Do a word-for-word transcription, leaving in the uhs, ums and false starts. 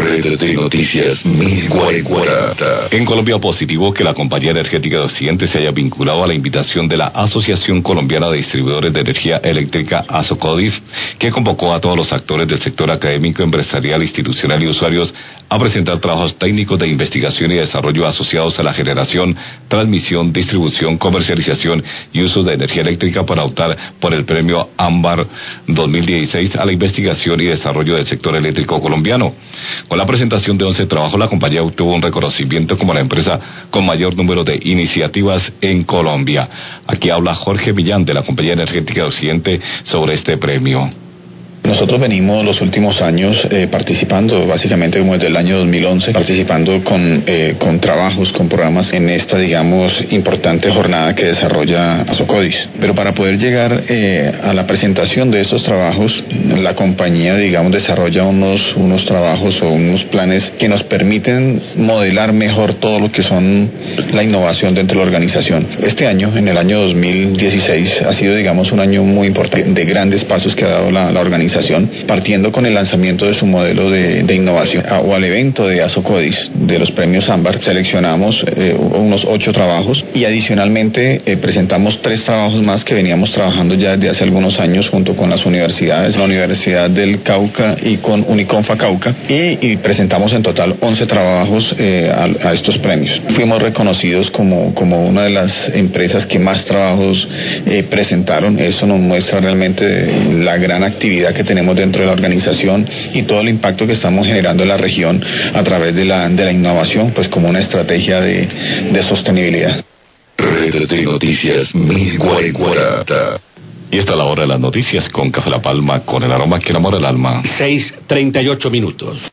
Red de Noticias mil cuarenta. En Colombia, positivo que la compañía energética de Occidente se haya vinculado a la invitación de la Asociación Colombiana de Distribuidores de Energía Eléctrica, ASOCODIS, que convocó a todos los actores del sector académico, empresarial, institucional y usuarios a presentar trabajos técnicos de investigación y desarrollo asociados a la generación, transmisión, distribución, comercialización y uso de energía eléctrica para optar por el premio Ámbar dos mil dieciséis a la investigación y desarrollo del sector eléctrico colombiano. Con la presentación de once trabajos, la compañía obtuvo un reconocimiento como la empresa con mayor número de iniciativas en Colombia. Aquí habla Jorge Millán de la Compañía Energética de Occidente sobre este premio. Nosotros venimos los últimos años eh, participando, básicamente como desde el año dos mil once, participando con, eh, con trabajos, con programas en esta, digamos, importante jornada que desarrolla ASOCODIS. Pero para poder llegar eh, a la presentación de estos trabajos, la compañía, digamos, desarrolla unos, unos trabajos o unos planes que nos permiten modelar mejor todo lo que son la innovación dentro de la organización. Este año, en el año dos mil dieciséis, ha sido, digamos, un año muy importante, de grandes pasos que ha dado la, la organización, partiendo con el lanzamiento de su modelo de, de innovación o al evento de ASOCODIS de los premios Ámbar. Seleccionamos eh, unos ocho trabajos y adicionalmente eh, presentamos tres trabajos más que veníamos trabajando ya desde hace algunos años junto con las universidades, la Universidad del Cauca y con Uniconfa Cauca, y, y presentamos en total once trabajos eh, a, a estos premios. Fuimos reconocidos como, como una de las empresas que más trabajos eh, presentaron. Eso nos muestra realmente la gran actividad que tenemos dentro de la organización y todo el impacto que estamos generando en la región a través de la, de la innovación, pues como una estrategia de, de sostenibilidad. Red de Noticias mil cuarenta. Y esta es la hora de las noticias con Café La Palma, con el aroma que enamora el alma. seis treinta y ocho minutos.